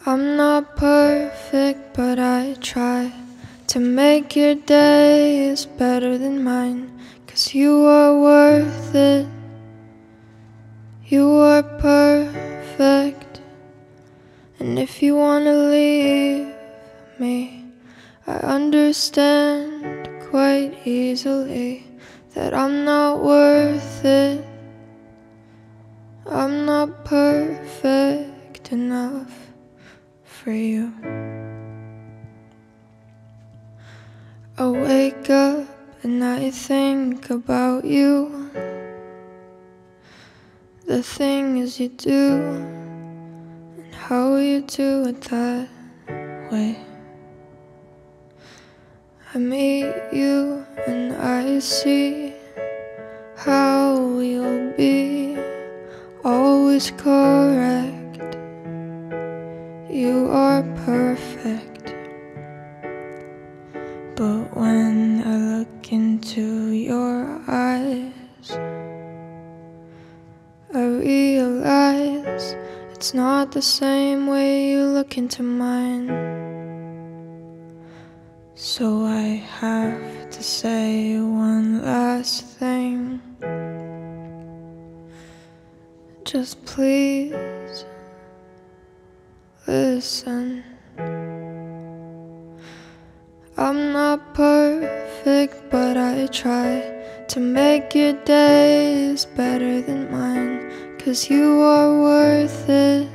I'm not perfect, but I try to make your days better than mine. 'Cause you are worth it, you are perfect. And if you wanna leave me, I understand quite easily that I'm not worth it. I'm not perfect enough for you. I wake up and I think about you, the things you do and how you do it that way. I meet you and I see how you'll be always correct. You are perfect. But when I look into your eyes, I realize it's not the same way you look into mine. So I have to say one last thing. Just please listen. I'm not perfect, but I try to make your days better than mine. 'Cause you are worth it,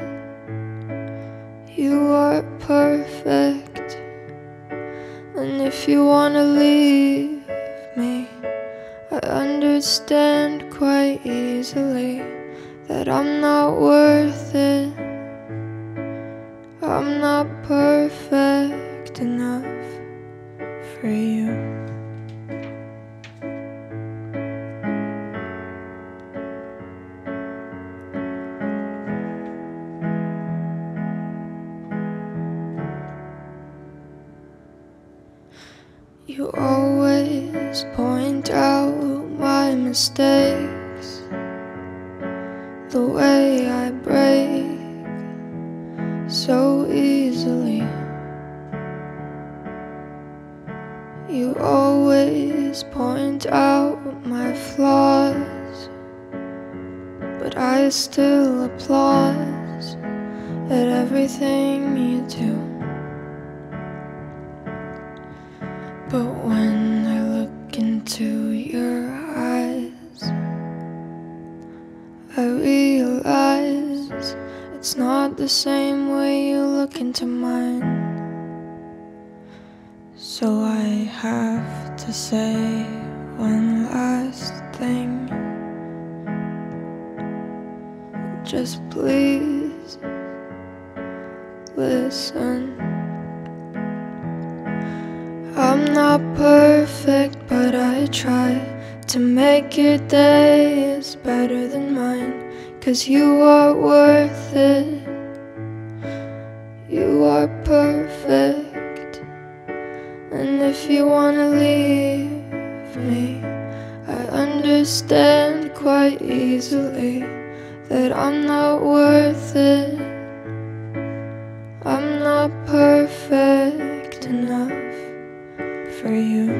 you are perfect. And if you wanna leave me, I understand quite easily that I'm not worth it. I'm not perfect enough for you. You always point out my mistakes, the way I break so easily. You always point out my flaws, but I still applaud at everything you do. But when I look into your eyes, I realize it's not the same way you look into mine. So I have to say one last thing. Just please listen. I'm not perfect, but I try to make your days better than mine. 'Cause you are worth it, you are perfect. And if you wanna leave me, I understand quite easily that I'm not worth it. I'm not perfect enough for you.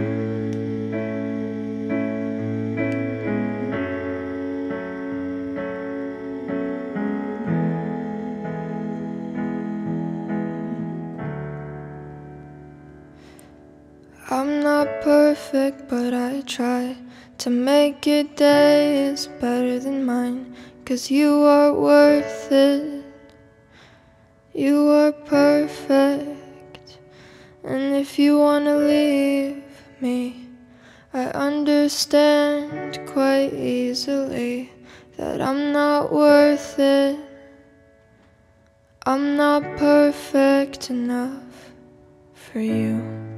I'm not perfect, but I try to make your days better than mine. 'Cause you are worth it, you are perfect. And if you wanna leave me, I understand quite easily that I'm not worth it. I'm not perfect enough for you.